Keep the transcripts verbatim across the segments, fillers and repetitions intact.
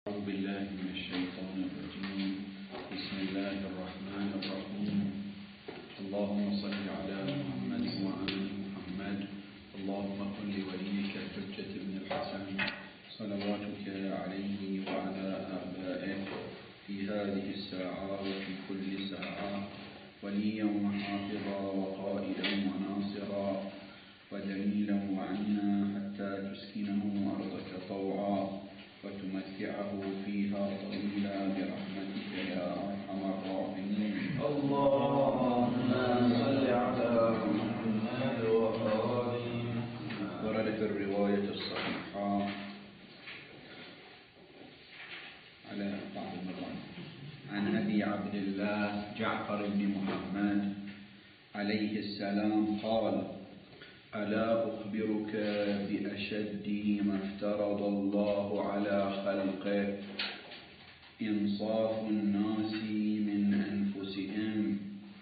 أعوذ بالله من الشيطان الرجيم. بسم الله الرحمن الرحيم. اللهم صل على محمد وآل محمد. اللهم كن لوليك الحجة بن الحسن صلواتك عليه وعلى آبائه في هذه الساعة وفي كل ساعة وليا وحافظا وقائدا وناصرا ودليلا وعنا حتى تسكنه أرضك طوعا وتمتعه فيها طويلا برحمتك يا أرحم الراحمين. اللهم صل على محمد وآله. ورد في الرواية الصحيحة على بعض المرات عن أبي عبد الله جعفر بن محمد عليه السلام قال: ألا أخبرك بأشد ما افترض الله على خلقه إنصاف الناس من أنفسهم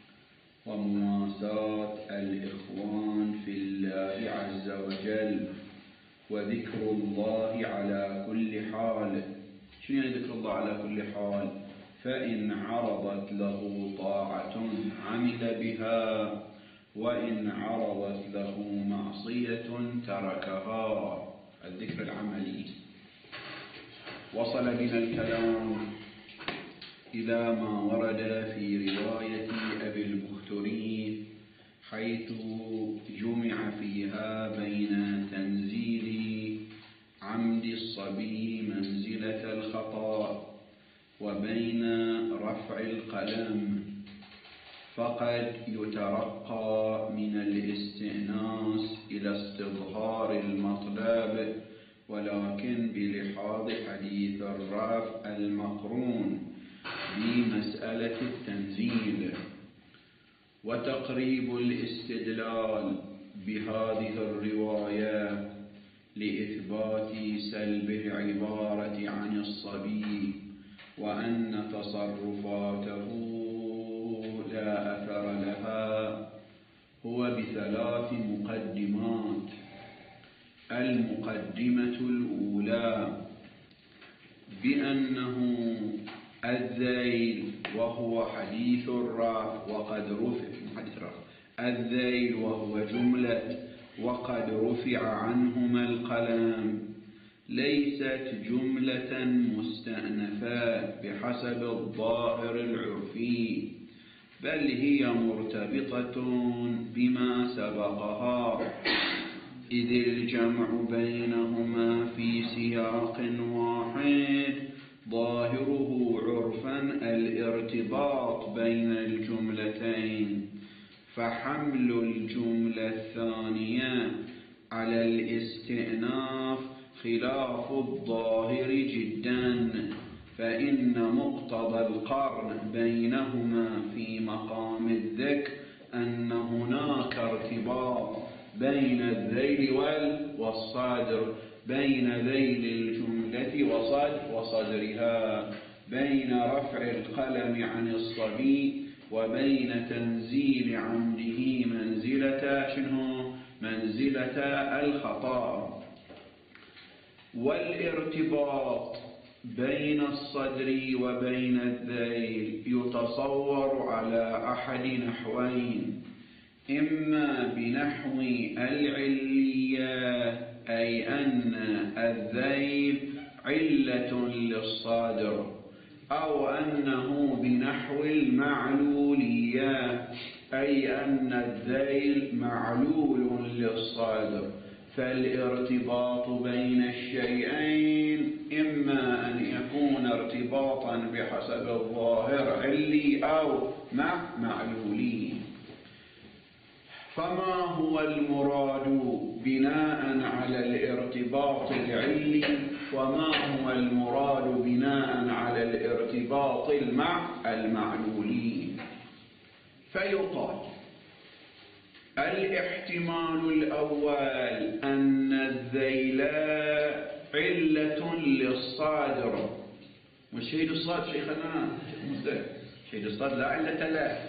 ومواساة الإخوان في الله عز وجل وذكر الله على كل حال. شنو يعني ذكر الله على كل حال؟ فإن عرضت له طاعة عمل بها وإن عرضت له معصية تركها. الذكر العملي. وصل بنا الكلام إلى ما ورد في رواية أبي البختري حيث جمع فيها بين تنزيل عمد الصبي منزلة الخطأ وبين رفع القلم، فقد يترقى من الاستئناس إلى استظهار المطلب، ولكن بلحاظ حديث الرفع المقرون بمسألة التنزيل. وتقريب الاستدلال بهذه الرواية لإثبات سلب العبارة عن الصبي وأن تصرفاته لا أثر لها هو بثلاث مقدمات. المقدمة الأولى بأنه الذيل وهو حديث الرفع وقد رفع حديث الرفع الذيل وهو جملة وقد رفع عنهما القلم ليست جملة مستأنفة بحسب الظاهر العرفي، بل هي مرتبطة بما سبقها، إذ الجمع بينهما في سياق واحد ظاهره عرفا الارتباط بين الجملتين، فحمل الجملة الثانية على الاستئناف خلاف الظاهر جدا، فإن مقتضى القرن بينهما في مقام الذكر أن هناك ارتباط بين الذيل والصدر، بين ذيل الجملة وصد وصدرها، بين رفع القلم عن الصبي وبين تنزيل عمده منزلة شنو؟ منزلة الخطأ. والارتباط بين الصدر وبين الذيل يتصور على أحد نحوين: إما بنحو العلية، أي أن الذيل علة للصادر، أو أنه بنحو المعلولية، أي أن الذيل معلول للصادر. فالارتباط بين الشيئين إما أن يكون ارتباطا بحسب الظاهر علي أو مع معلولي. فما هو المراد بناء على الارتباط العلي، وما هو المراد بناء على الارتباط المع المعلولي؟ فيقال: الاحتمال الأول أن الذيل علة للصادر. والشهيد الصاد شيخنا شهيد الصاد لا علة له،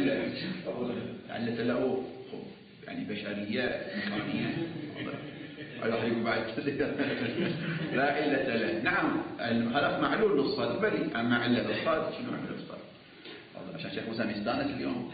علة له يعني بشريات مكانية. يقول بعد لا علة له. نعم هذا معلول للصاد بلي، أما علة للصاد شنو علة للصاد؟ عشان شيخ موسى يستانس اليوم.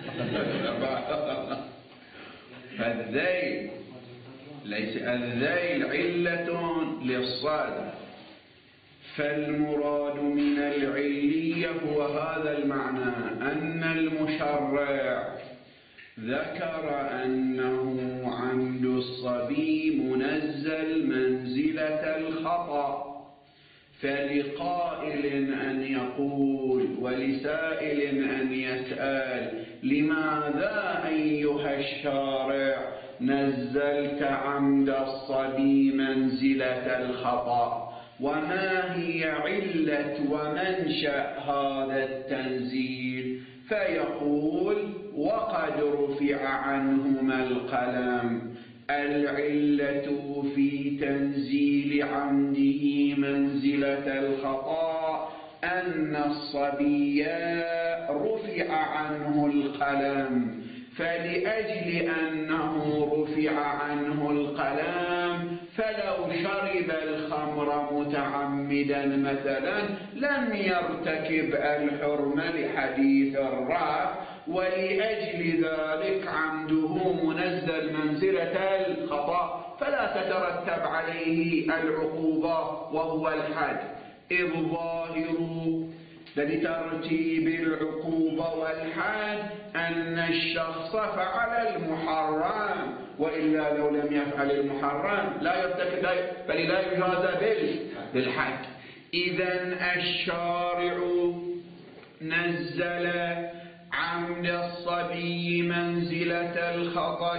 فالذيل ليس الذيل علة للصاد، فالمراد من العلية هو هذا المعنى، أن المشرع ذكر أنه عمد الصبي منزل منزلة الخطأ، فلقائل أن يقول ولسائل أن يسأل: لماذا أيها الشارع نزلت عمد الصبي منزلة الخطأ؟ وما هي علة ومنشأ هذا التنزيل؟ فيقول: وقد رفع عنهما القلم. العلة في تنزيل عمده منزلة الخطأ أن الصبي رفع عنه القلم، فلأجل أنه رفع عنه القلم فلو شرب الخمر متعمدا مثلا لم يرتكب الحرم لحديث الرفع، ولأجل ذلك عمده منزل منزلة الخطأ، فلا تترتب عليه العقوبة وهو الحد، إذ ظاهر لترتيب العقوبة والحد أن الشخص فعل المحرم، وإلا لو لم يفعل المحرم لا يرتكب بل لا يجازى بالحد. إذن الشارع نزل عمد الصبي منزلة الخطأ.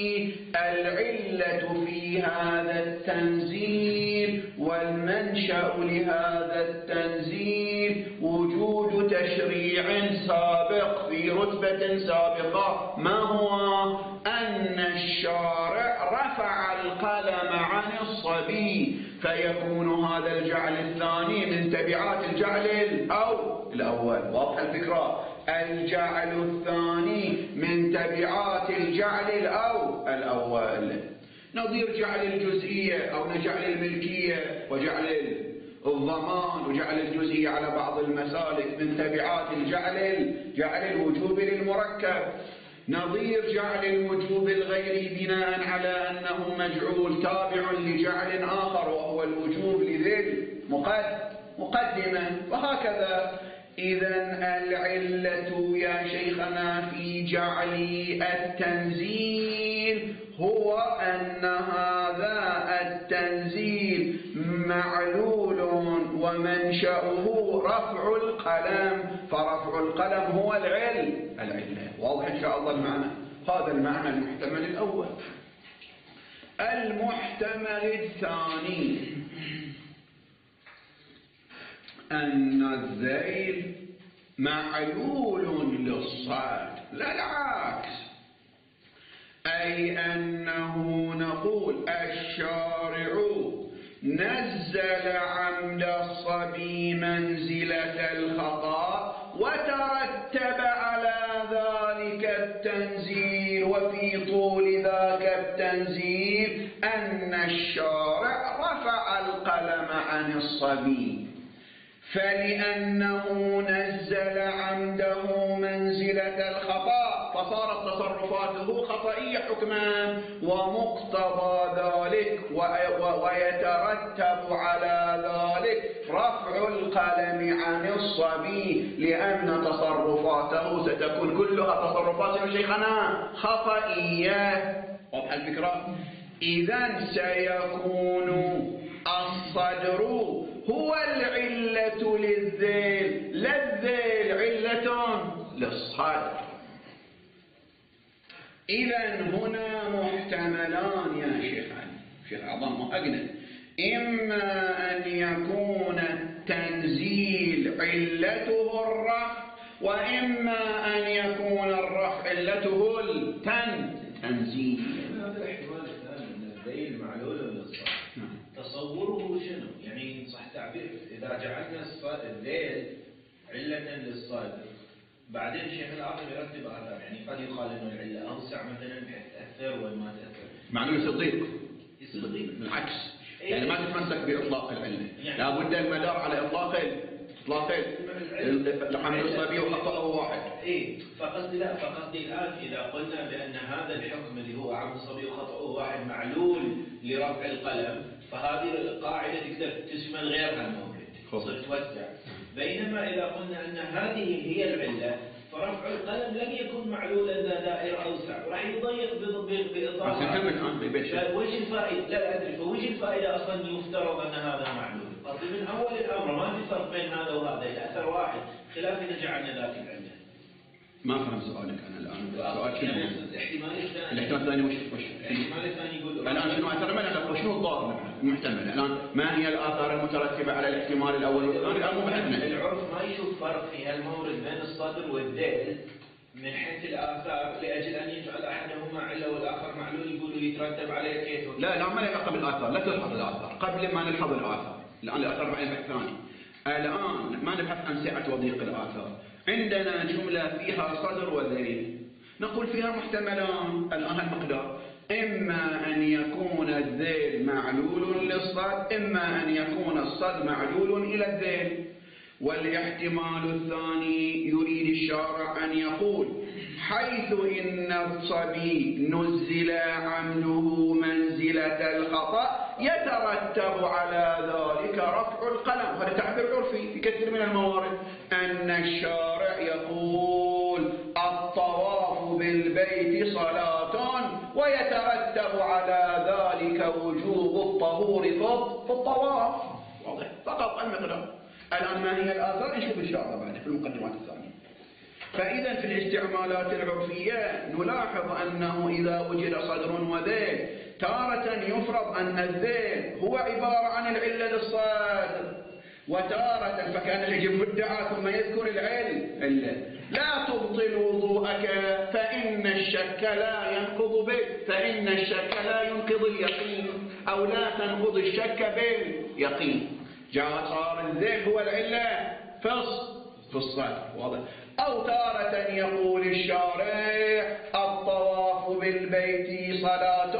العلة في هذا التنزيل والمنشأ لهذا التنزيل وجود تشريع سابق في رتبة سابقة. ما هو؟ أن الشارع رفع القلم عن الصبي، فيكون هذا الجعل الثاني من تبعات الجعل الأول. واضح الفكرة؟ الجعل الثاني من تبعات الجعل الأول، نظير جعل الجزئية أو جعل الملكية وجعل الضمان وجعل الجزئية على بعض المسالك من تبعات الجعل جعل الوجوب للمركب، نظير جعل الوجوب الغيري بناء على أنه مجعول تابع لجعل آخر وهو الوجوب لذي مقدمة، وهكذا. إذن العلة يا شيخنا في جعل التنزيل هو أن هذا التنزيل معلول ومنشأه رفع القلم، فرفع القلم هو العلة. العلة واضح إن شاء الله المعنى. هذا المعنى المحتمل الأول. المحتمل الثاني أن الذيل معلول للصاد، لا العكس، أي أنه نقول الشارع نزل عمد الصبي منزلة الخطأ وترتب على ذلك التنزيل، وفي طول ذاك التنزيل أن الشارع رفع القلم عن الصبي، فلأنه نزل عمده منزلة الخطأ فصارت تصرفاته خطئية حكما، ومقتضى ذلك ويترتب على ذلك رفع القلم عن الصبي، لأن تصرفاته ستكون كلها تصرفات شيخنا خطئية. واضح الفكرة؟ إذن سيكون الصدر هو العلة للذيل، لا الذيل علة للصدر. إذن هنا محتملان يا شيخ علي، شيخ أعظم وأجنب، إما أن يكون التنزيل علته الرفع، وإما أن يكون الرفع علته التنزيل. هذا الاحتمال الثاني أن الذيل معلول للصدر، تصوره شنو؟ يعني صح تعبير إذا جعلنا الذيل علة للصادر، بعدين الشيخ العاقل يرتب آثار، يعني قد يقال إنه العلة أوسع مثلا بحيث تأثر وما تأثر. معناه يصير ضيق. بالعكس، يعني ما تتمسك بإطلاق العلة، لابد المدار على إطلاق إطلاق الحمل الصبي وخطأه واحد. إيه، فقصدي لا، فقصدي الآن إذا قلنا بأن هذا الحكم اللي هو عمل الصبي وخطأه واحد معلول لرفع القلم، فهذه القاعدة تقدر تشمل غيرها المورد، تتوسع. بينما إذا قلنا أن هذه هي العلة، فرفع القلم لم يكن معلولا ذا دائرة أوسع، راح يضيق بإضافة. وش الفائدة؟ لا أدري، فوش الفائدة أصلا يفترض أن هذا معلول؟ قصدي من أول الأمر ما في فرق بين هذا وهذا، الأثر واحد، خلاف إذا جعلنا ذاك العلة. ما فهم سؤالك أنا الآن. السؤال شنو؟ الاحتمال الثاني. الاحتمال الثاني وش وش؟ الاحتمال الثاني يقول. الآن شنو أثر من الأخر؟ شنو الضار المحتمل؟ الآن ما هي الآثار المترتبة على الاحتمال الأول والثاني؟ الآن مو بحثنا. العرف ما يشوف فرق في هالمورد بين الصدر والذيل من حيث الآثار لأجل أن يجعل أحدهما علة والآخر معلول، يقولوا يترتب عليه كيف. لا لا، ما نلحق بالآثار، لا تلحق الآثار قبل ما نلحق الآثار. الآن الآثار بعدين بحث ثاني. الآن ما نبحث عن سعة وضيق الآثار. عندنا جملة فيها صدر وذيل، نقول فيها محتملان الآن المقدار، إما أن يكون الذيل معلول للصد، إما أن يكون الصد معلول إلى الذيل. والاحتمال الثاني يريد الشارع أن يقول حيث إن الصبي نزل عمله منزلة الخطأ يترتب على ذلك رفع القلم. هذا تعبير عرفي في كثير من الموارد، أن الشارع يقول الطواف بالبيت صلاة ويترتب على ذلك وجوب الطهور في الطواف. واضح؟ فقط المقدار. الآن ما هي الآثار؟ نشوف إن شاء الله بعد في المقدمات الثانية. فإذا في الاستعمالات العرفية نلاحظ أنه إذا وجد صدر وذيل تارة يفرض أن الذيل هو عبارة عن العلة للصدر، وتارة فكان يجب الدعاء ثم يذكر العلة. لا تبطل وضوءك فإن الشك لا ينقض به، فإن الشك لا ينقض اليقين، أو لا تنقض الشك باليقين. جاء صار الذيل هو العلة في الصدر، واضح. أو تارة يقول الشارع الطواف بالبيت صلاة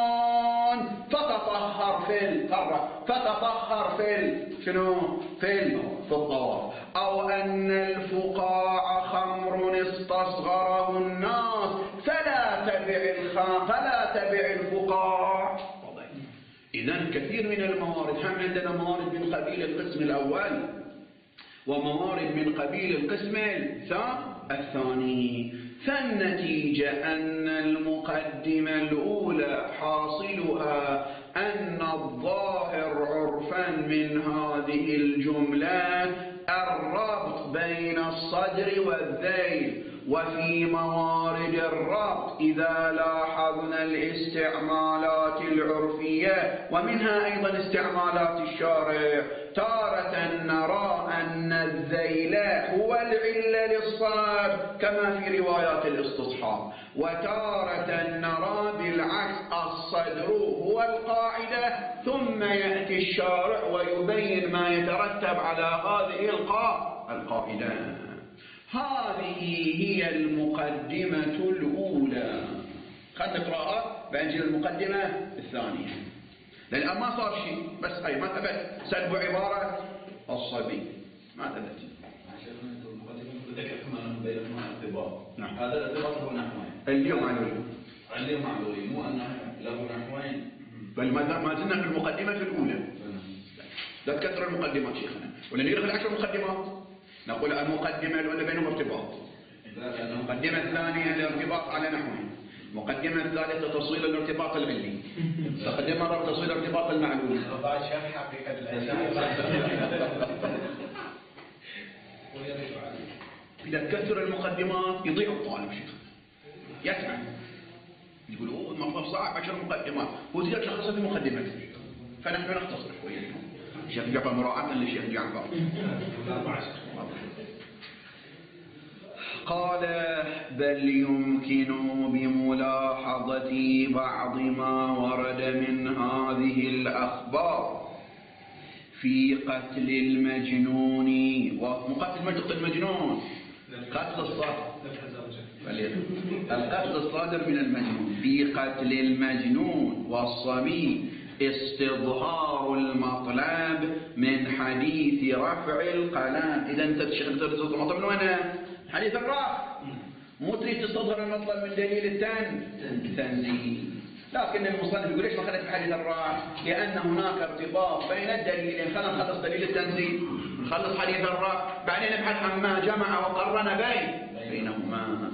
فتطهر في القرة، فتطهر في شنو؟ في الطواف. أو أن الفقاع خمر استصغره الناس فلا تبع الخام فلا تبع الفقاع. إذن كثير من الموارد، هم عندنا موارد من قبيل القسم الأول وموارد من قبيل القسم الثاني. فالنتيجة أن المقدمة الأولى حاصلها أن الظاهر عرفا من هذه الجملة الربط بين الصدر والذيل. وفي موارد الربط إذا لاحظنا الاستعمالات العرفية ومنها أيضا استعمالات الشارع، تارة نرى أن الذيل هو العلة للصدر كما في روايات الاستصحاب، وتارة نرى بالعكس الصدر هو القاعدة، ثم يأتي الشارع ويبين ما يترتب على هذه القاعدة. هذه هي المقدمة الأولى. خلنا نقرأها بعدين المقدمة الثانية، لأن ما صار شيء، بس أي ما ثبت سلب عبارة الصبي، ما ثبت. ذكرتم أنه بينهما ارتباط. نعم. هذا الارتباط له نحوين. اليوم معلول. اليوم معلول، مو أنه له نحوين. بل ما زلنا في المقدمة الأولى. لا تكثر المقدمات شيخنا، ولا نقرأ العشر مقدمات. نقول المقدمة الأولى بينهم ارتباط. المقدمة الثانية الارتباط على نحوين. المقدمة الثالثة تصوير الارتباط العلي. المقدمة الرابعة تصوير الارتباط المعلومي. هذا شرح حقيقة الأشياء. إذا تكثر المقدمات يضيع الطالب شيخ. يسمع يقول اوه الموضوع صعب عشر مقدمات، هو زيادة شخصة في مقدمته، فنحن نختصر شوية. الشيخ جعفر مراعاة للشيخ جعفر. قال بل يمكن بملاحظة بعض ما ورد من هذه الأخبار في قتل المجنون وقتل المجنون قتل الصادر القتل الصادر من المجنون في قتل المجنون والصبي استظهار المطلب من حديث رفع القلم. إذا أنت تستظهر المطلب من وين؟ حديث الرفع. مو تريد تستظهر المطلب من دليل التنزيل. لكن المصنف يقول ليش ما خلت حديث الرفع؟ لأن هناك ارتباط بين الدليلين. خلينا نخلص دليل التنزيل، نخلص حديث الرفع، بعدين نبحث عن ما جمع وقرن بين بينهما.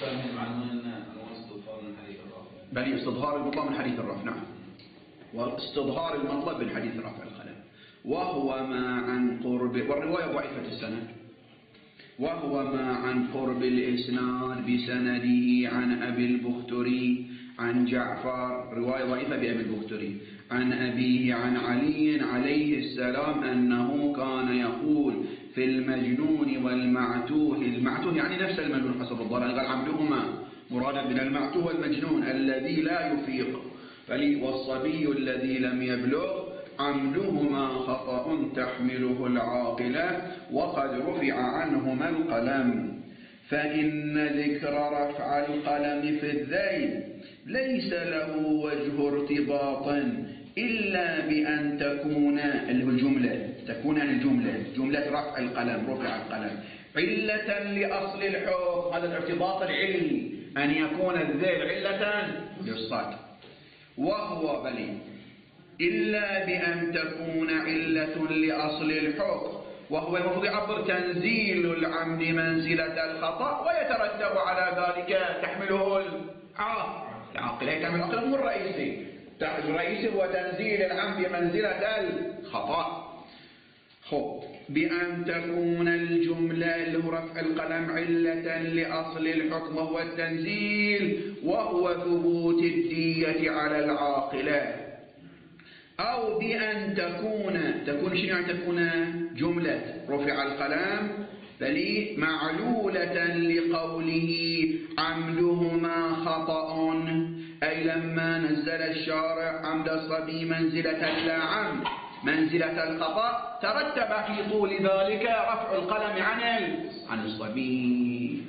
بل استظهار المطلب من حديث الرفع، نعم، واستظهار المطلب من حديث رفع القلم. وهو ما عن قرب، والرواية ضعيفة السند، وهو ما عن قرب الإسناد بسنده عن أبي البختري عن جعفر، رواية ضعيفة بأبي البختري، عن أبيه عن علي عليه السلام أنه كان يقول في المجنون والمعتوه. المعتوه يعني نفس المجنون حسب الضلال، قال عملهما مرادا من المعتوه والمجنون الذي لا يفيق، والصبي الذي لم يبلغ عملهما خطأ تحمله العاقلة وقد رفع عنهما القلم. فإن ذكر رفع القلم في الذيل ليس له وجه ارتباط إلا بأن تكون الجملة تكون الجملة جملة رفع القلم رفع القلم علة لأصل الحكم. هذا الارتباط العلمي، أن يكون الذيل علة للصاد. وهو بلي إلا بأن تكون علة لأصل الحكم، وهو المفروض يعبر تنزيل العمد منزلة الخطأ، ويترتب على ذلك تحمله العاقل. العاقل يحمل العقل مو الرئيسي، الرئيسي هو تنزيل العمد منزلة الخطأ. خب بأن تكون الجملة اللي هو رفع القلم علة لأصل الحكم وهو التنزيل، وهو ثبوت الدية على العاقلة. أو بأن تكون تكون شنو يعني تكون جملة رفع القلم بل معلولة لقوله عمدهما خطأ، أي لما نزل الشارع عمد الصبي منزلة لا عمد منزلة الخطأ ترتب في طول ذلك رفع القلم عن عن الصبي.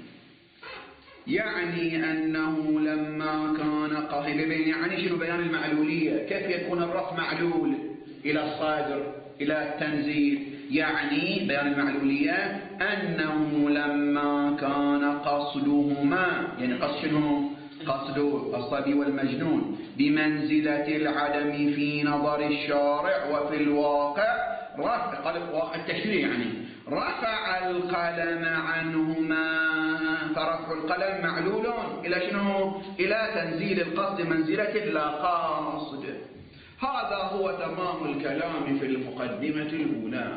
يعني أنه لما كان قاهر بين، يعني شنو بيان المعلولية، كيف يكون الرفع معلول إلى الصادر إلى التنزيل. يعني بيان المعلولية أنه لما كان قصدهما، يعني قصد شنو؟ قصد الصبي والمجنون بمنزلة العدم في نظر الشارع، وفي الواقع رفع قال واقع التشريع يعني رفع القلم عنهما، فرفع القلم معلول إلى شنو؟ إلى تنزيل القصد منزلة لا قاصد. هذا هو تمام الكلام في المقدمة الأولى.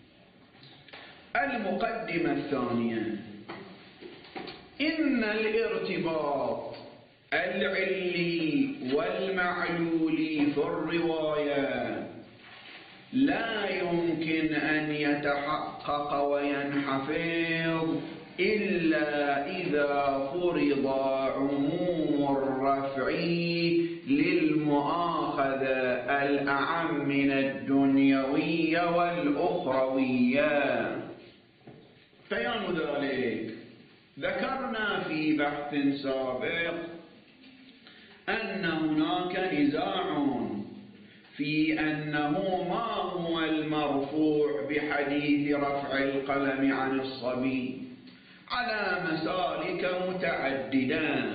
المقدمة الثانية: إن الارتباط العلي والمعلولي في الرواية لا يمكن أن يتحقق وينحفظ إلا إذا فرض عموم الرفع للمؤاخذة الأعم من الدنيوية والأخروية. بيان ذلك ذكرنا في بحث سابق أن هناك نزاع في أنه ما هو المرفوع بحديث رفع القلم عن الصبي على مسالك متعددة،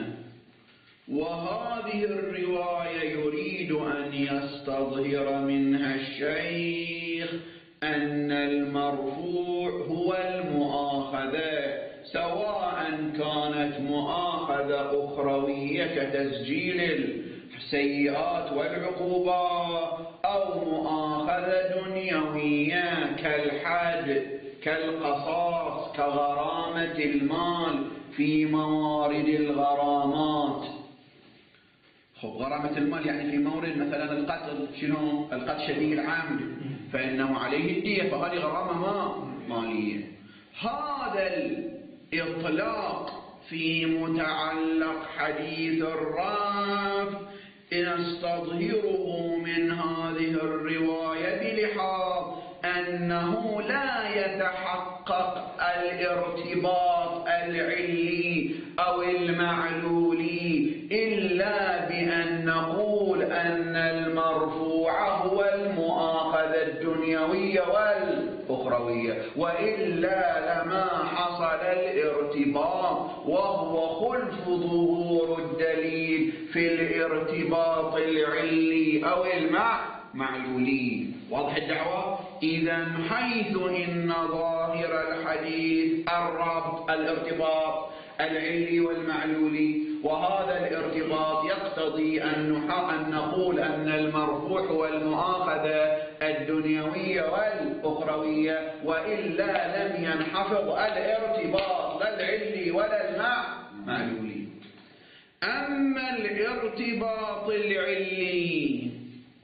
وهذه الرواية يريد أن يستظهر منها الشيخ أن المرفوع هو المؤاخذة، سواء كانت مؤاخذة أخروية كتسجيل السيئات والعقوبات، أو مؤاخذة دنيوية كالحد كالقصاص كغرامة المال في موارد الغرامات. خب غرامة المال يعني في مورد مثلا القتل، شنو القتل شديد العمد فإنه عليه الدية، فهذه غرامة ما مالية. هذا الإطلاق في متعلق حديث الرفع نستظهره من هذه الرواية بلحاظ أنه لا يتحقق الارتباط العلي أو المعلولي إلا بأن نقول أن المرفوع هو المؤاخذة الدنيوية والأخروية، وإلا لما حصل الارتباط، وهو خلف ظهور الدليل في الارتباط العلي أو المعلولي. واضح الدعوة؟ إذا حيث إن ظاهر الحديث الربط الارتباط العلي والمعلولي، وهذا الارتباط يقتضي أن نقول أن المرفوع هو المؤاخذة الدنيوية والأخروية، وإلا لم ينحفظ الارتباط لا العلي ولا المعلولي. أما الارتباط العلي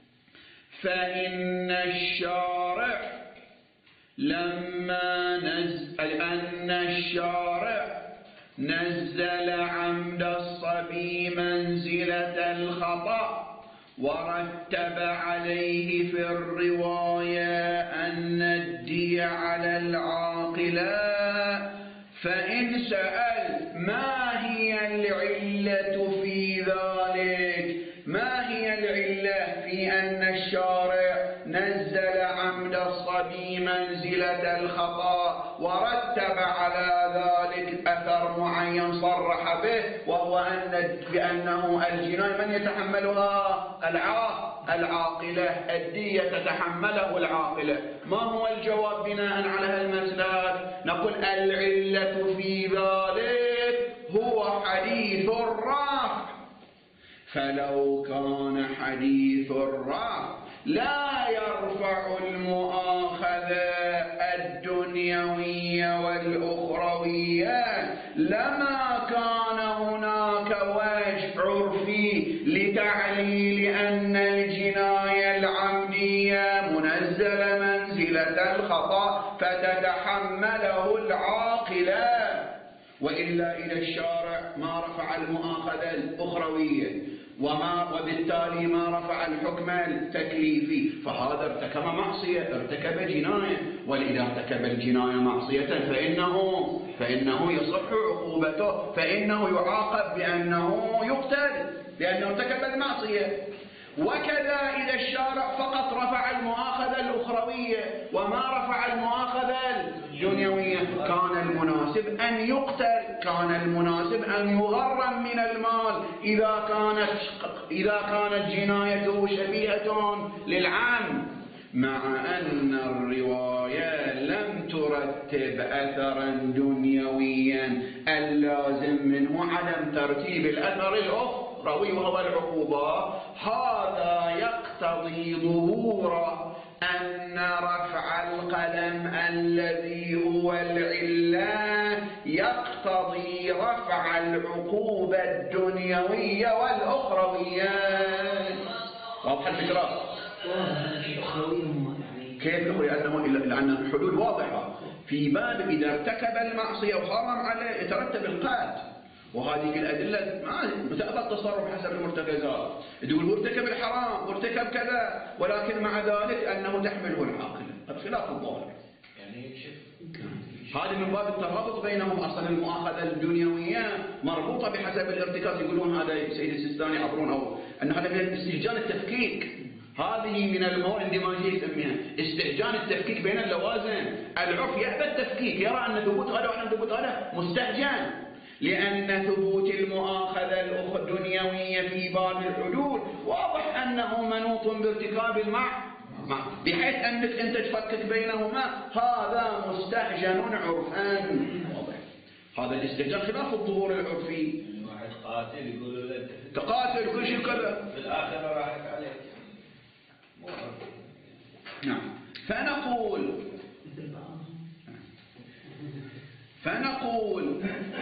فإن الشارع لما نزل أن الشارع نزل عمد الصبي منزلة الخطأ، ورتب عليه في الرواية أن الدية على العاقلة. فإن سأل ما هي العلة في ذلك، ما هي العلة في أن الشارع نزل عمد الصبي منزلة الخطأ ورتب على ذلك أثر معين صرح به، وهو أن بأنه الجناية من يتحملها؟ العاقلة، الدية تتحمله العاقلة. ما هو الجواب بناء على هالمسألة؟ نقول العلة في ذلك هو حديث الرافع، فلو كان حديث الرافع لا يرفع المؤاخذة الدنيوية والأخروية لما كان هناك وجه عرفي لتعليل أن الجناية العمدية منزلة منزلة الخطأ فتتحمله العاقلة. وإلا إلى الشارع ما رفع المؤاخذة الأخروية وما وبالتالي ما رفع الحكم التكليفي، فهذا ارتكب معصية، ارتكب جناية، وإذا ارتكب الجناية معصية فإنه فإنه يصح عقوبته، فإنه يعاقب بأنه يقتل لأنه ارتكب المعصية. وكذا إذا الشارع فقط رفع المؤاخذة الأخروية وما رفع المؤاخذة الدنيوية كان المناسب أن يقتل، كان المناسب أن يغرم من المال إذا كانت إذا كانت جنايته شبيهة للعام، مع أن الرواية لم ترتب أثرا دنيويا اللازم منه عدم ترتيب الأثر الأخروي وهو العقوبة. هذا يقتضي ظهور أن رفع القلم الذي هو العلة يقتضي رفع العقوبة الدنيوية والأخروية. واضح الفكرة؟ كيف الأخروية؟ لأن الحدود واضحة في باب إذا ارتكب المعصية وحرم عليه يترتب القتل، وهذه الأدلة ما تأبى التصرف حسب المرتكزات، تقول هو ارتكب الحرام وارتكب كذا ولكن مع ذلك أنه تحمله العاقلة، هذا خلاف الظاهر. يعني هذا من باب الترابط بينهم. أصلا المؤاخذة الدنيوية مربوطة بحسب الارتكاز، يقولون هذا سيد السيستاني عبرون أو أن هذا من استهجان التفكيك، هذه من المواد الاندماجية يسميها استهجان التفكيك بين اللوازم. العرف يأبى التفكيك، يرى أن ثبوت هذا وأن ثبوت هذا مستهجان، لأن ثبوت المؤاخذة الدنيوية في باب الحدود واضح أنه منوط بارتكاب المع بحيث أنك أنت تفكك بينهما، هذا مستهجن عرفا. هذا الاستهجان خلاف الظهور العرفي. واحد قاتل يقول له تقاتل كل شيء كذا في الآخرة راحت عليك. نعم. فنقول فنقول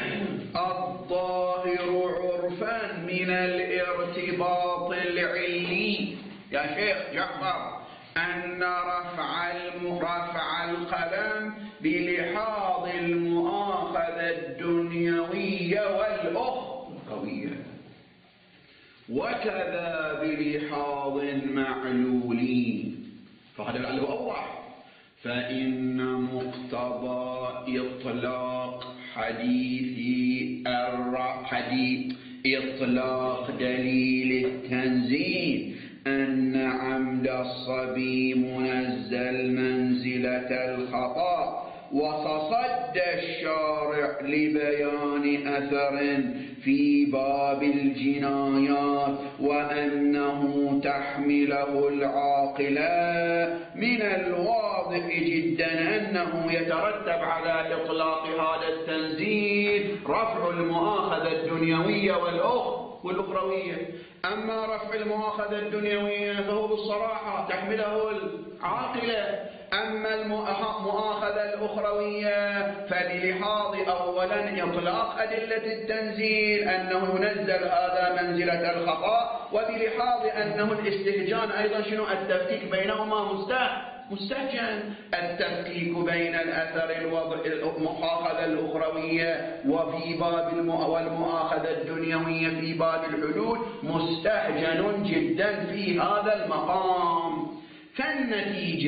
الظاهر عرفا من الارتباط العلي يا شيخ جعفر أن رفع رفع القلم بلحاظ المؤاخذة الدنيوية والأخروية، وكذا بلحاظ معلولي، فهذا العلو أوضح. فإن مقتضى إطلاق حديث الر... حديث إطلاق دليل التنزيل أن عمد الصبي منزل منزلة الخطأ، وتصدى الشارع لبيان أثر في باب الجنايات وأنه تحمله العاقلة، من الواضح جدا أنه يترتب على إطلاق هذا التنزيل رفع المؤاخذة الدنيوية والأخروية. أما رفع المؤاخذة الدنيوية فهو بالصراحة تحمله العاقلة، أما المؤاخذة الأخروية فللحاظ أولا إطلاق أدلة التنزيل أنه ينزل هذا منزلة الخطأ، وبلحاظ أنه الاستهجان أيضا شنو التفكيك بينهما مستهجن، التفكيك بين الأثر المؤاخذة الأخروية وفي باب والمؤاخذة الدنيوية في باب الحدود مستهجن جدا في هذا المقام. فالنتيجة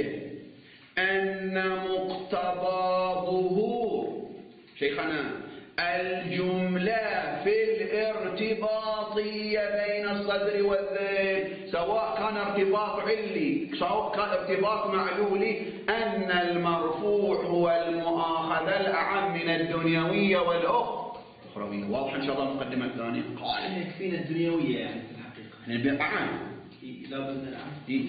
أن مقتضى ظهور شيخنا الجملة في الارتباطية بين الصدر والذيل، سواء كان ارتباط علي سواء كان ارتباط معلولي، أن المرفوع هو المؤاخذة الأعم من الدنيوية والأخروية. واضح إن شاء الله المقدمة الثانية؟ قال يكفينا الدنيوية يعني في الحقيقة. يعني أعم. لا بد من الأعم. إيه.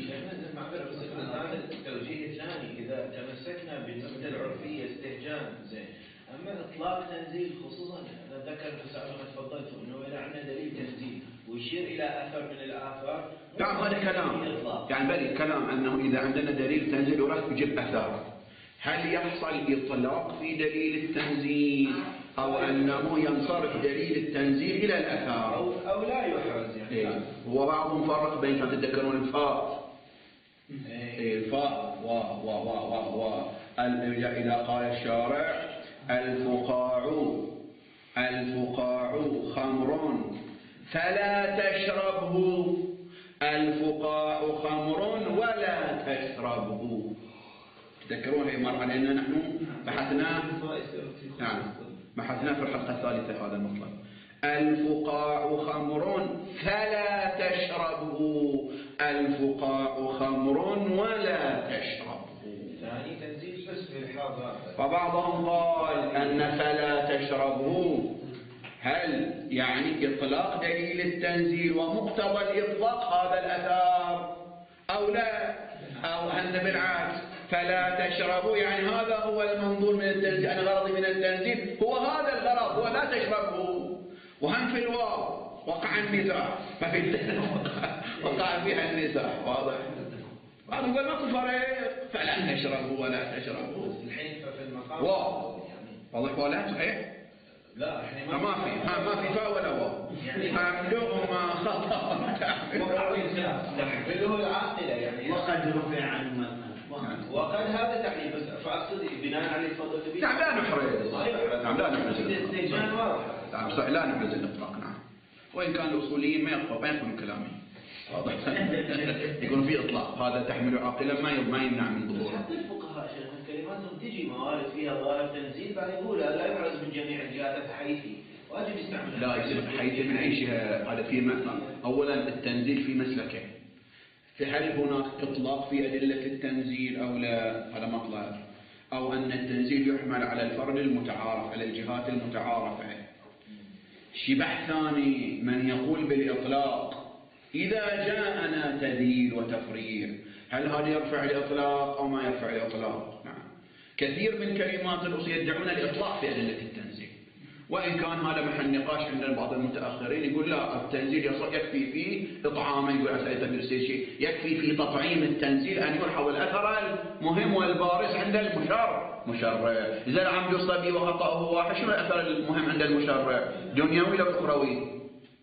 هذا التوجيه الثاني إذا تمسكنا بالنقطة العرفية استهجان زين. أما إطلاق تنزيل خصوصا أنا ذكر في سابقا تفضلت إنه إذا عندنا دليل تنزيل ويشير إلى أثر من الآثار. نعم هذا كلام يعني بل كلام أنه إذا عندنا دليل تنزيل ورث يجيب أثار. هل يحصل إطلاق في دليل التنزيل أو أنه ينصرف دليل التنزيل إلى الأثار أو, أو لا يحرز يعني. إيه. وبعضهم فرق بين تتذكرون الفاء إيه. الفاء و و و و و إذا قال الشارع الفقاع الفقاع خمر فلا تشربه، الفقاع خمر ولا تشربه. تذكرون هي مر علينا نحن بحثناه نعم بحثناه في الحلقة الثالثة هذا المطلب. الفقاع خمر فلا تشربه، الفقاع خمر ولا تشربه. ثاني تنزيل بس في الحاضر. فبعضهم قال أن فلا تشربه هل يعني إطلاق دليل التنزيل ومقتضى الإطلاق هذا الأثار أو لا، أو أن بالعكس فلا تشربوا يعني هذا هو المنظور من التنزيل، أنا غرضي من التنزيل هو هذا الغرض هو لا تشربوا. وهم في الواو وقع النزاع، ما في وقع فيها النزاع واضح. هذا هو ماكو فرق فلا تشربوا ولا تشربوا. الحين ففي المقام واو واضح ولا صحيح؟ لا احنا ما ما في ما في فاء ولا واو يعني مملوء خطأ تحمله العاقلة يعني وقد رفع عن مثلا وقد هذا تحليل بس فأقصد بناء على الفضل به. نعم لا نحرز نعم لا نحرز الاستهجان واضح. نعم صحيح لا نحرز الإطلاق نعم. وإن كان الأصوليين ما يقبلون ما يقبلون كلامي واضح يقولون في إطلاق هذا تحمل عاقلا ما ما يمنع من ظهوره. حتى الفقهاء شيخ كلماتهم تجي موارد فيها ظاهر تنزيل بعد يقول لا يحرز من جميع الجهات حيثي واجب يستعمل. لا يصير حيثي من أي شيء. هذا في مثلا أولا التنزيل في مسلكين، هل هناك إطلاق في أدلة التنزيل أو لا، هذا مطلب، أو أن التنزيل يحمل على الفرد المتعارف على الجهات المتعارفة. شبح ثاني من يقول بالإطلاق إذا جاءنا تدليل وتفريع هل هذا يرفع الإطلاق أو ما يرفع الإطلاق؟ نعم. كثير من كلمات الأصول يدعون الإطلاق في أدلة التنزيل، وإن كان هذا محل نقاش عند بعض المتأخرين يقول لا التنزيل يكفي في إطعامه، يقول أسأل تدرسي شيء يكفي في تطعيم التنزيل أن يلحظ الأثر المهم والبارز عند المشرع مشرع. إذا العمد الصبي وخطأه واحد شنو الأثر المهم عند المشرع؟ دنيوي ولا أخروي؟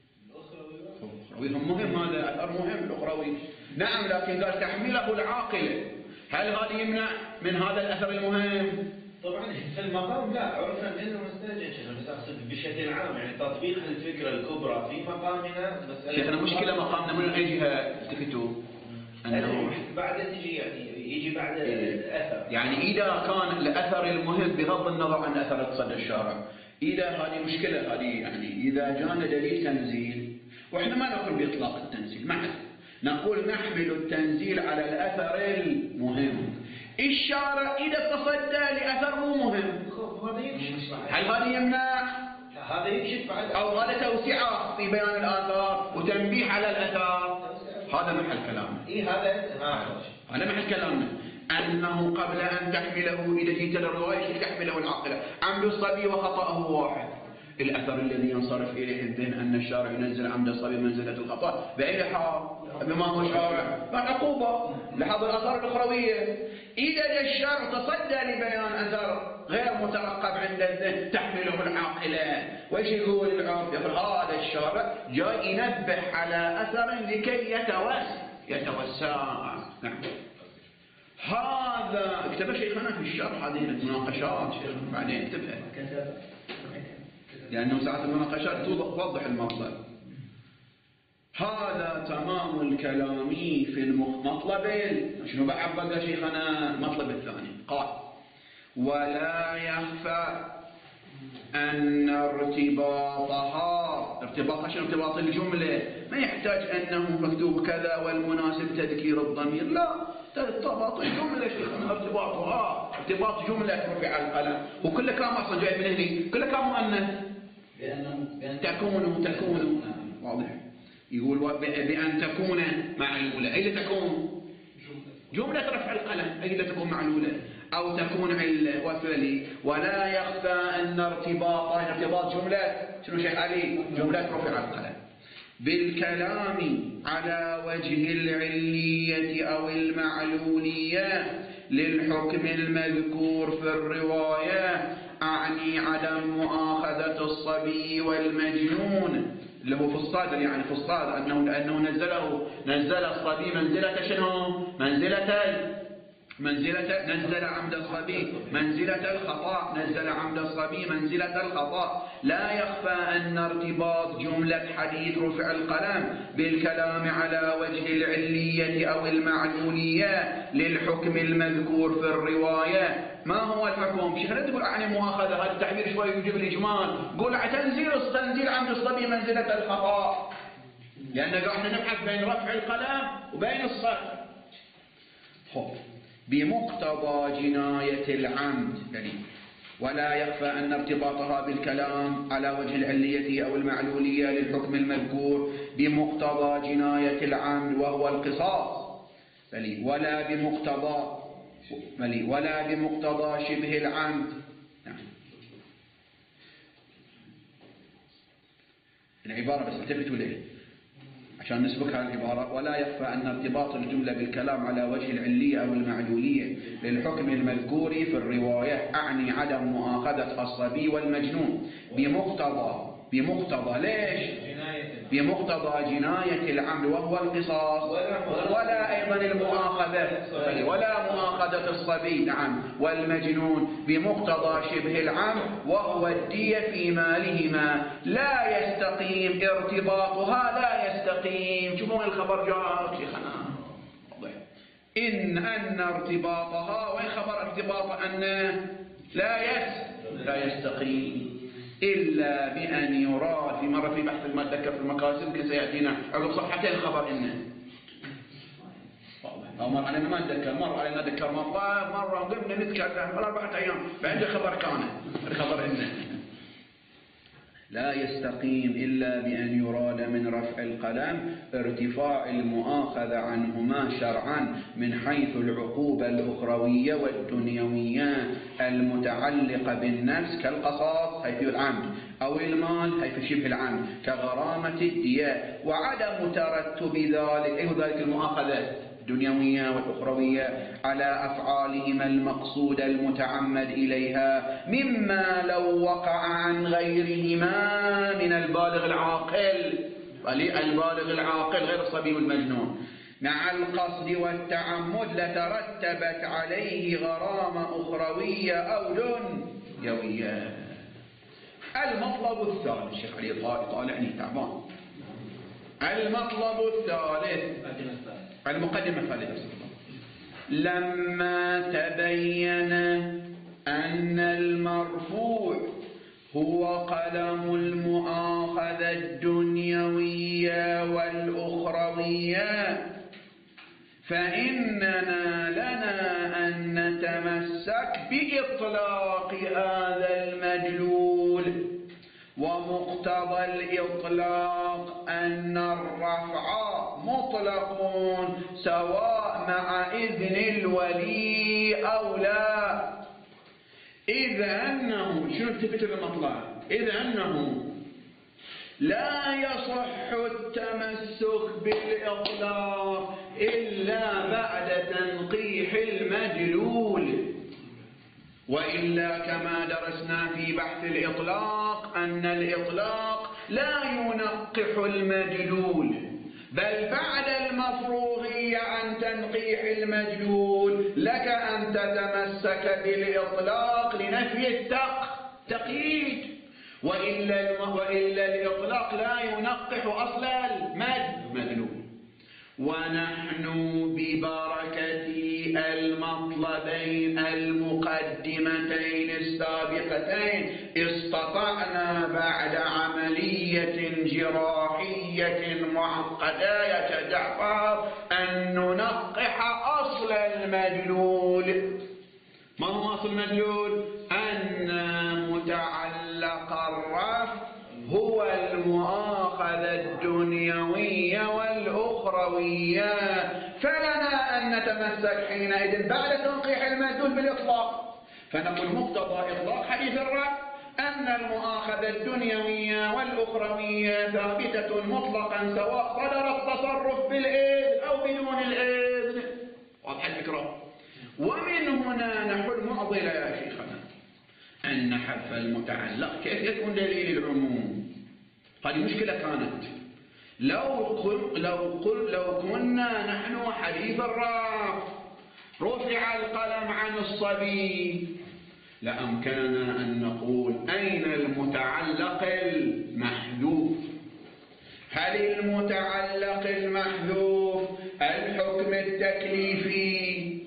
أخروي هم مهم، هذا أثر مهم الأخروي نعم، لكن قال تحمله العاقلة هل هذا يمنع من هذا الأثر المهم؟ طبعا في المقام لا عرفا انه مستهجن شيخنا، اقصد بشكل عام يعني تطبيق الفكره الكبرى في مقامنا مساله. شيخنا مشكله مقامنا من اي جهه التفتوا؟ انه بعد تجي يعني يجي بعد الأثر. يعني إذا كان الأثر المهم بغض النظر عن أثر اقتصاد الشارع، إذا هذه مشكلة هذه يعني إذا جانا دليل تنزيل، وإحنا ما نقول بإطلاق التنزيل، ما نقول نحمل التنزيل على الأثر المهم. الشارع إذا تصدى لأثر مو مهم، هل هذا يمنع؟ هذا يكشف بعد أو هذا توسعة في بيان الآثار وتنبيه على الآثار؟ هذا محل كلامنا. إيه هذا هذا محل كلامنا، أنه قبل أن تحمله إذا جئت للرواية تحمله العاقلة، عمد الصبي وخطأه واحد. الأثر الذي ينصرف إليه الذهن أن الشارع ينزل عمد الصبي منزلة الخطأ بأي حال؟ بما هو شارع؟ عقوبة لحظ الآثار الأخروية. إذا الشارع تصدى لبيان أثر غير مترقب عند الذهن تحمله العاقلة، وإيش يقول العرف؟ يقول هذا الشارع جاي ينبه على أثر لكي يتوسع يتوسع. نعم. هذا اكتب شيخنا في الشرح هذه المناقشات بعدين انتبه، لأنه ساعة المناقشات توضح المطلب. هذا تمام الكلام في المطلب. شنو بعد بقى شيخنا المطلب الثاني؟ قال ولا يخفى أن ارتباطها، ارتباطها شنو؟ ارتباط الجملة، ما يحتاج أنه مكتوب كذا والمناسب تذكير الضمير، لا، ارتباط الجملة شيخنا ارتباطها ارتباط جملة رفع القلم، وكل كلام أصلا جاي من هنا، كل كلام مؤنث بأنه تكون تكون واضح. يقول بأن تكون معلولة، أي تكون جملة رفع القلم، أي تكون معلولة أو تكون علة وفعلي. ولا يخفى أن ارتباط ارتباط جملة شنو شيخ علي؟ جملة رفع القلم بالكلام على وجه العلية أو المعلولية للحكم المذكور في الرواية، أعني عدم مؤاخذة الصبي والمجنون اللي هو في الصادر، يعني في الصادر أنه لأنه نزله نزل الصبي منزلة شنو؟ منزلة منزلة نزل عمد الصبي منزلة الخطأ، نزل عمد الصبي منزلة الخطأ. لا يخفى أن ارتباط جملة حديث رفع القلم بالكلام على وجه العلية أو المعلولية للحكم المذكور في الرواية. ما هو الحكم؟ شيخ لا تقول عن مؤاخذة، هذا التعبير شوي يجيب الإجمال، قول تنزيل تنزيل عمد الصبي منزلة الخطأ، لأن احنا نبحث بين رفع القلم وبين الصدر. بمقتضى جناية العمد يعني ولا يخفى أن ارتباطها بالكلام على وجه العلية أو المعلولية للحكم المذكور بمقتضى جناية العمد وهو القصاص، ولا بمقتضى ولا بمقتضى شبه العمد. نعم. العبارة بس التفتوا ليه عشان نسبق على العبارة. ولا يخفى أن ارتباط الجملة بالكلام على وجه العلية أو المعلولية للحكم المذكور في الرواية، أعني عدم مؤاخذة الصبي والمجنون بمقتضى بمقتضى ليش؟ بمقتضى جناية العمد وهو القصاص، ولا أيضا المؤاخذة ولا مؤاخذة الصبي نعم والمجنون بمقتضى شبه العمد وهو الدية في مالهما. لا يستقيم ارتباطها، لا يستقيم. شوفوا الخبر جاء شيخنا إن أن ارتباطها، وين خبر ارتباطها؟ أن لا يس لا يستقيم إلا بأن يراد. في مرة في بحث المادة في المقاسم يمكن سيأتينا عقب صفحتين خبر إنه أو مرة علينا ما نذكر، مرة علينا ذكر مرة مرة قمنا نتكلم ولا أربعة أيام بعد خبر كان الخبر إنه لا يستقيم إلا بأن يراد من رفع القلم ارتفاع المؤاخذة عنهما شرعا من حيث العقوبة الأخروية والدنيوية المتعلقة بالنفس كالقصاص حيث العمد أو المال حيث شبه العمد كغرامة الدية، وعدم ترتب ذلك أي ذلك المؤاخذة الدنيوية والأخروية على أفعالهما المقصودة المتعمد إليها مما لو وقع عن غيرهما من البالغ العاقل البالغ العاقل غير الصبي والمجنون مع القصد والتعمد لترتبت عليه غرامة أخروية أو دنيوية. المطلب الثالث شيخ علي طالعني تعبان. المطلب الثالث المقدمة الثالثة لما تبين أن المرفوع هو قلم المؤاخذة الدنيوية والأخروية فإننا لنا أن نتمسك بإطلاق هذا المدلول، ومقتضى الإطلاق أن الرفع مطلق سواء مع إذن الولي أو لا، إذ أنه شنو التفت المطلع؟ إذ أنه لا يصح التمسك بالإطلاق إلا بعد تنقيح المدلول، وإلا كما درسنا في بحث الإطلاق أن الإطلاق لا ينقح المدلول، بل بعد المفروغية عن تنقيح المدلول لك أن تتمسك بالإطلاق لنفي التقييد، وإلا, وإلا الإطلاق لا ينقح أصل المدلول. ونحن ببركة المطلبين المقدمتين السابقتين استطعنا بعد عملية جراحية معقدة يتدحر أن ننقح أصل المدلول. ما هو أصل المدلول؟ أن متعلق الرفع هو المؤاخذة الدنيوية والأخروية، فلنا أن نتمسك حينئذ بعد تنقيح المدلول بالإطلاق، فنقول مقتضى إطلاق حديث الرفع أن المؤاخذة الدنيوية والأخروية ثابتة مطلقا سواء صدر التصرف بالإذن أو بدون الإذن. واضح الفكرة؟ ومن هنا نحل معضلة يا شيخنا أن حذف المتعلق كيف يكون دليل العموم؟ هذه مشكلة كانت لو قل لو قل لو كنا نحن حديث الرفع رفع القلم عن الصبي لأمكننا أن نقول أين المتعلق المحذوف؟ هل المتعلق المحذوف الحكم التكليفي،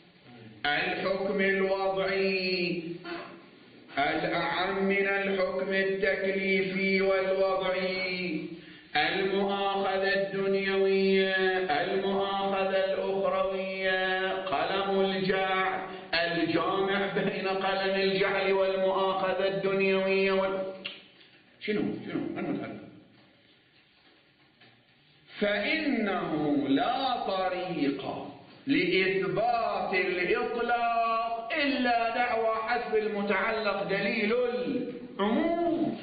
الحكم الوضعي، الأعم من الحكم التكليفي والوضعي، المؤاخذة الدنيوية، المؤاخذة الأخروية، قلم الجعل الجامع بين قلم الجعل والمؤاخذة الدنيوية وال... شنو شنو المتعلق؟ فإنه لا طريق لإثبات الإطلاق إلا دعوى حذف المتعلق دليل العموم.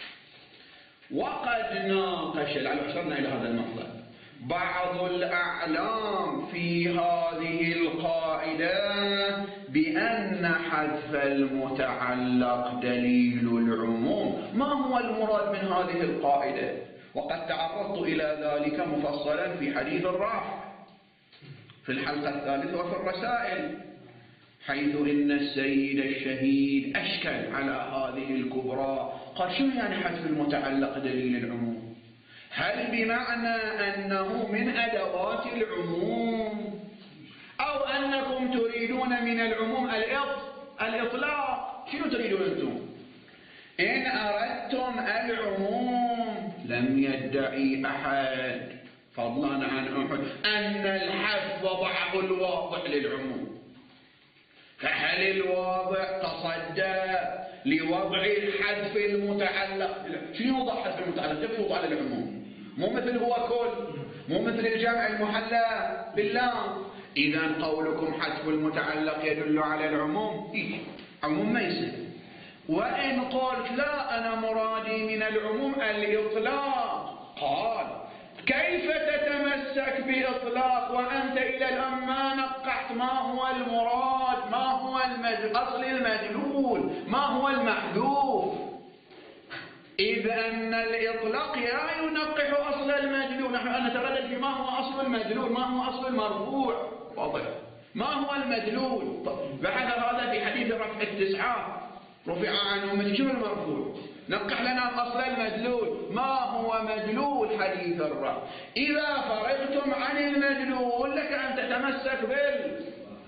وقد ناقش لعل أشرنا إلى هذا المطلب بعض الأعلام في هذه القاعدة بأن حذف المتعلق دليل العموم. ما هو المراد من هذه القاعدة؟ وقد تعرضت إلى ذلك مفصلا في حديث الرفع في الحلقة الثالثة وفي الرسائل، حيث إن السيد الشهيد أشكل على هذه الكبرى، قال شو يعني حذف المتعلق دليل العموم؟ هل بمعنى أنه من أدوات العموم، أو أنكم تريدون من العموم الإطلاق؟ شنو تريدون أنتم؟ إن أردتم العموم لم يدعي أحد فضلا عن أحد أن الحذف وضعه الواضع للعموم، فهل الواضع تصدى لوضع الحذف المتعلق؟ شنو يوضع حذف المتعلق؟ كيف يوضع للعموم؟ مو مثل هو كل، مو مثل الجمع المحلى باللام. إذا قولكم حذف المتعلق يدل على العموم، إيه؟ عموم ما يصير. وإن قلت لا أنا مرادي من العموم الإطلاق، قال كيف تتمسك بإطلاق وأنت إلى الآن ما نقحت ما هو المراد، ما هو أصل المدلول، ما هو المحذوف؟ إذ أن الإطلاق لا ينقح أصل المدلول. نحن نتردد في ما هو أصل المدلول، ما هو أصل المرفوع. واضح؟ ما هو المدلول؟ بحث هذا في حديث رفع التسعة، رفع عنه من شنو المرفوع؟ نقح لنا أصل المدلول. ما هو مدلول حديث الرفع؟ إذا فرغتم عن المدلول لك أن تتمسك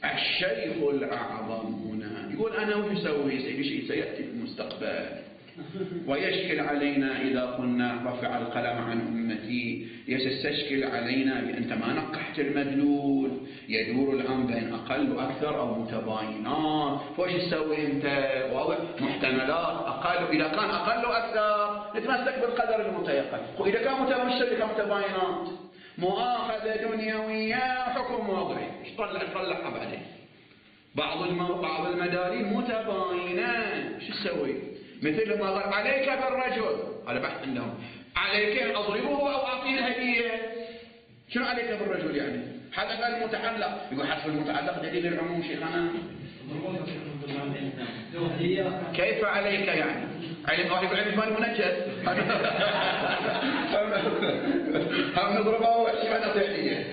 الشيخ الأعظم هنا يقول أنا وش أسوي؟ سيدي شيء سيأتي في المستقبل ويشكل علينا إذا قلنا رفع القلم عن أمتي، يستشكل علينا بأنت ما نقحت المدلول، يدور الآن بين أقل وأكثر أو متباينات، فوش تسوي أنت؟ واضح محتملات أقل، إذا كان أقل وأكثر نتمسك بالقدر المتيقن، وإذا كان متمشترك متباينات مؤاخذة دنيوية حكم وضعي، ايش طلع نطلعها بعدين. بعض بعض المداليل متباينة، شو تسوي؟ مثل ما قال عليك بالرجل، هذا بحث عندهم، عليك أن أضربه أو أعطيه هدية. شنو عليك بالرجل يعني؟ حذف المتعلق، يقول حذف المتعلق دليل العموم شيخنا. كيف عليك يعني؟ علم واحد يقول علم مال منجد. هم نضربه وعشان نصيحية.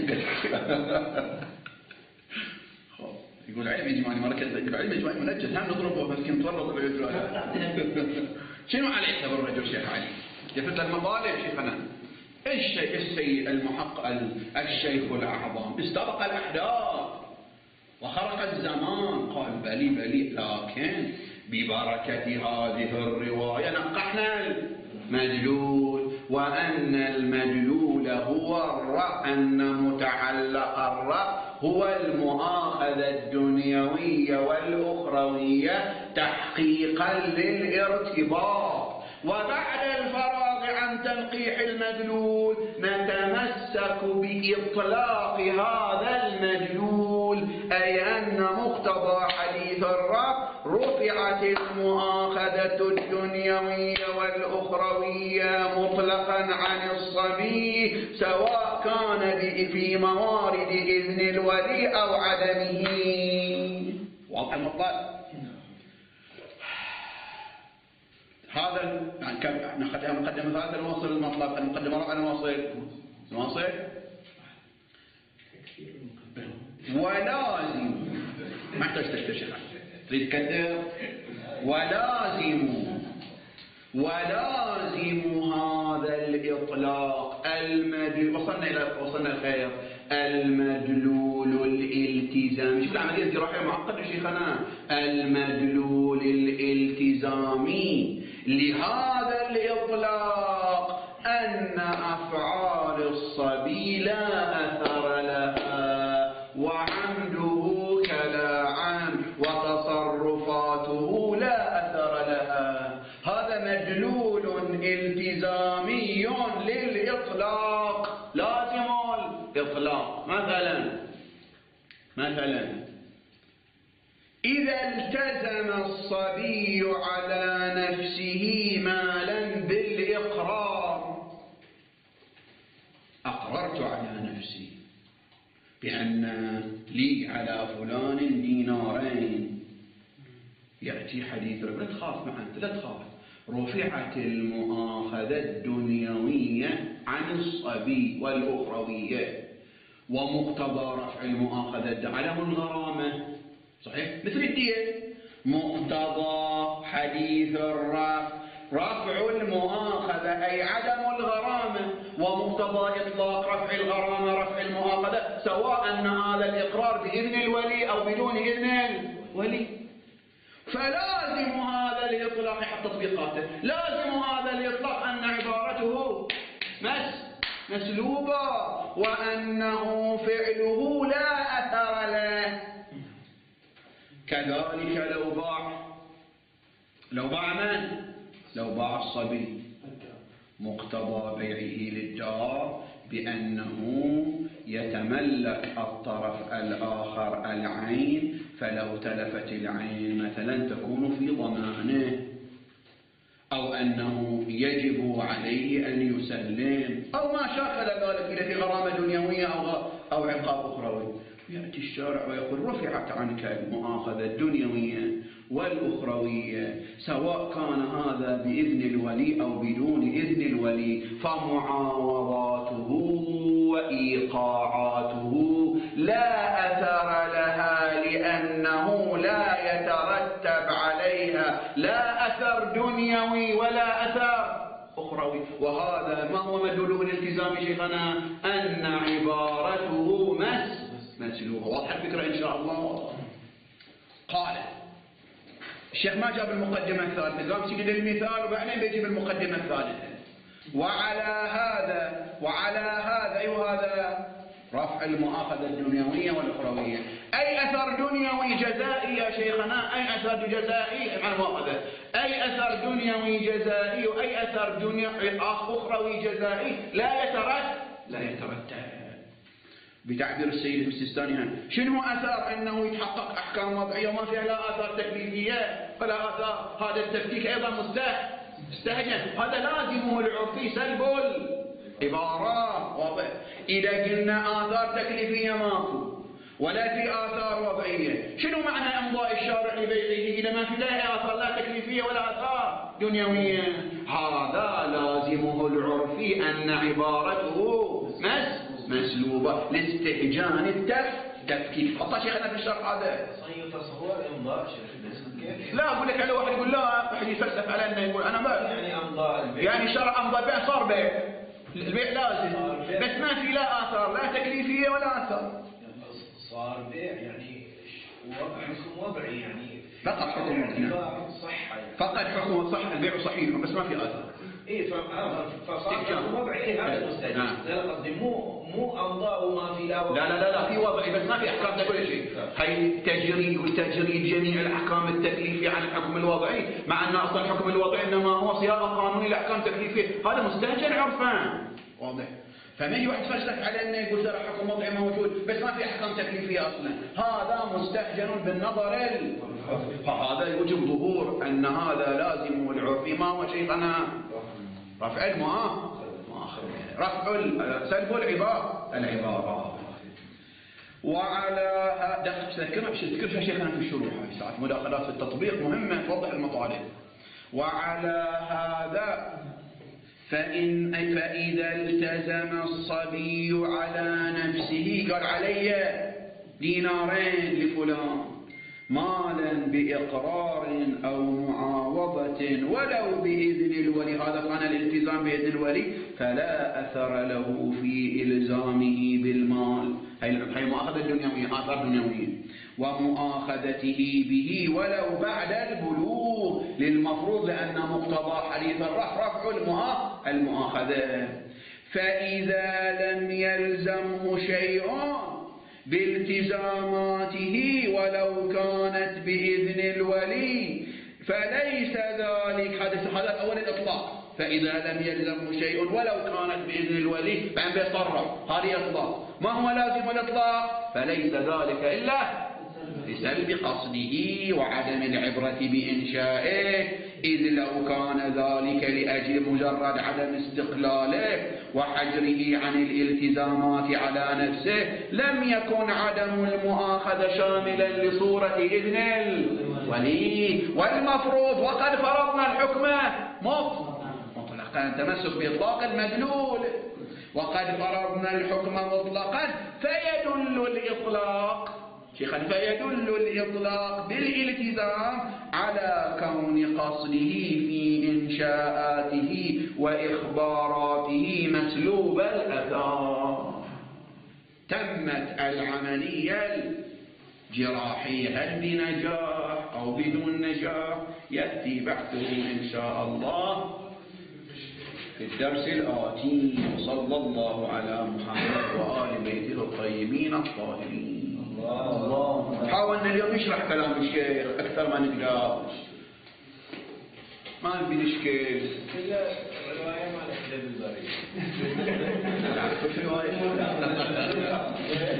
يقول علم يجمعني مركز، يقول علم يجمعني منجد، هم نضربه بس كنت تورط بالرجل. شنو عليك بالرجل شيخ علي؟ يفت المطالب شيخنا. الشيء السيء المحقق الشيخ الأعظم استبق الأحداث وخرق الزمان، قال بلي بلي لكن ببركة هذه الرواية نقحنا المدلول، وأن المدلول هو الرأ، أن متعلق الرأ هو المؤاخذة الدنيوية والأخروية تحقيقا للارتباط. وبعد الفراغ عن تنقيح المدلول نتمسك بإطلاق هذا المدلول، أي أن مقتضى حديث الرب رفعت المؤاخذة الدنيوية والأخروية مطلقا عن الصبي، سواء كان في موارد إذن الولي أو عدمه. واضح المطلب؟ هذا يعني كم ناخذها مقدمة ثلاثة نواصل المطلب، المقدمة الرابعة نواصل نواصل ولازم ما يحتاج تكتشف تريد كثير. ولازم ولازم هذا الإطلاق المدلول، وصلنا إلى وصلنا الخير، المدلول الالتزامي. شوف العملية الجراحية معقدة شيخنا. المدلول الالتزامي لهذا الإطلاق أن أفعال الصبي لا أثر لها، وعمده كلا عمد، وتصرفاته لا أثر لها. هذا مدلول التزامي للإطلاق، لازم الإطلاق. مثلا مثلا إذا التزم الصبي على نفسه مالا بالإقرار، أقررت على نفسي بأن لي على فلان دينارين، يأتي حديث لا تخاف معا لا تخاف، رفعت المؤاخذة الدنيوية عن الصبي والأخروية، ومقتضى رفع المؤاخذة عدم الغرامة، صحيح؟ مثل الدية. مقتضى حديث الرفع رفع المؤاخذة أي عدم الغرامة، ومقتضى إطلاق رفع الغرامة رفع المؤاخذة، سواء أن هذا الإقرار بإذن الولي أو بدون إذن الولي. فلازم هذا الإطلاق حق تطبيقاته، لازم هذا الإطلاق أن عبارته مس مسلوبة، وأنه فعله لا أثر له. كذلك لو باع لو باع من؟ لو باع الصبي، مقتضى بيعه للدار بأنه يتملك الطرف الآخر العين، فلو تلفت العين مثلا تكون في ضمانه، أو أنه يجب عليه أن يسلم، أو ما شاكل ذلك إذا في غرامة دنيوية أو أو عقاب أخروي. يأتي الشارع ويقول رفعت عنك المؤاخذة الدنيوية والأخروية، سواء كان هذا بإذن الولي أو بدون إذن الولي، فمعاوضاته وإيقاعاته لا أثر لها، لأنه لا يترتب عليها لا أثر دنيوي ولا أثر أخروي. وهذا ما هو مدلول الالتزام شيخنا؟ أن عبارته مس مسلوبة. واضحة الفكرة إن شاء الله. قال الشيخ ما جاب المقدمة الثالثة، قام سيدي للمثال وبعدين بيجيب المقدمة الثالثة. وعلى هذا وعلى هذا أي هذا رفع المؤاخذة الدنيوية والأخروية. أي أثر دنيوي جزائي يا شيخنا، أي أثر جزائي مع المؤاخذة، أي أثر دنيوي جزائي وأي أثر دنيوي أخروي جزائي لا يترتب لا يترتب بتعبير السيد السيستاني هنا. شنو أثر أنه يتحقق أحكام وضعية وما فيها لا آثار تكليفية ولا آثار؟ هذا التفكيك أيضا مستهجن، هذا لازمه العرفي سلب العبارة. واضح. إذا قلنا آثار تكليفية ماكو ولا في آثار وضعية، شنو معنى إمضاء الشارع لبيعه إذا ما في لا آثار لا تكليفية ولا آثار دنيوية؟ هذا لازمه العرفي أن عبارته مس مسلوبة لاستهجان التفكيك. حطها شيخنا في الشرح هذا. صحيح تصور إمضاء شيخ. لا أقول لك على واحد يقول لا واحد يفلسف على أنه يقول أنا ما يعني أمضاء البيع يعني شرع أمضاء البيع صار بيع، البيع لازم بس ما في لا آثار لا تكليفية ولا آثار. صار بيع يعني حكم وضعي يعني فقط حكم وضعي صحة يعني. فقط حكم صح البيع صحيح بس ما في آثار. إيه فصار حكم وضعي. إيه هذا المستهدف. لا قصدي مو مو أمضاء وما في لا لا لا لا في وضعي بس ما في أحكام كل شيء. هي تجري والتجري جميع الأحكام التكليفية عن الحكم الوضعي، مع أن أصل الحكم الوضعي إنما هو صياغة قانونية لأحكام تكليفية. هذا مستهجن عرفان. واضح. فما يجي واحد يفلسف على انه يقول ترى حكم وضعي موجود بس ما في احكام تكليفيه اصلا، هذا مستهجن بالنظر ال... فهذا يوجب ظهور ان هذا لازم العرفي. ما هو شيخنا؟ رفع المؤاخذة، رفع سلب العبارة العبارة. وعلى هذا تذكرها شيخنا في الشروح هاي ساعات مداخلات في التطبيق مهمه توضح المطالب. وعلى هذا فإن فإذا التزم الصبي على نفسه، قال علي دينارين لفلان مالا بإقرار أو معاوضة ولو بإذن الولي، هذا كان الالتزام بإذن الولي، فلا أثر له في إلزامه بالمال. هي مؤاخذة دنيوية، آثار دنيوية. ومؤاخذته به ولو بعد البلوغ للمفروض، لأن مقتضى حديث الرفع رفع المؤاخذة. فإذا لم يلزمه شيء بالتزاماته ولو كانت بإذن الولي فليس ذلك، هذا الأول الإطلاق. فإذا لم يلزمه شيء ولو كانت بإذن الولي فعن بيصرف، هذه إطلاق. ما هو لازم الإطلاق؟ فليس ذلك إلا لسلب قصده وعدم العبرة بإنشائه، إذ لو كان ذلك لأجل مجرد عدم استقلاله وحجره عن الالتزامات على نفسه لم يكن عدم المؤاخذة شاملا لصورة إذن الولي. والمفروض وقد فرضنا الحكم مطلقا، تمسك بإطلاق المدلول، وقد فرضنا الحكم مطلقا فيدل الإطلاق شيخا فيدل الإطلاق بالالتزام على كون قصده في إنشاءاته وإخباراته مسلوب الأثار. تمت العملية الجراحية، هل بنجاح أو بدون نجاح يأتي بحثه إن شاء الله في الدرس الآتي. صلى الله على محمد وآل بيته الطيبين الطاهرين. الله. حاولنا اليوم نشرح كلام الشيخ أكثر ما نقدر، ما نبي نشكل. الرواية ما لك دليل. لا، كل رواية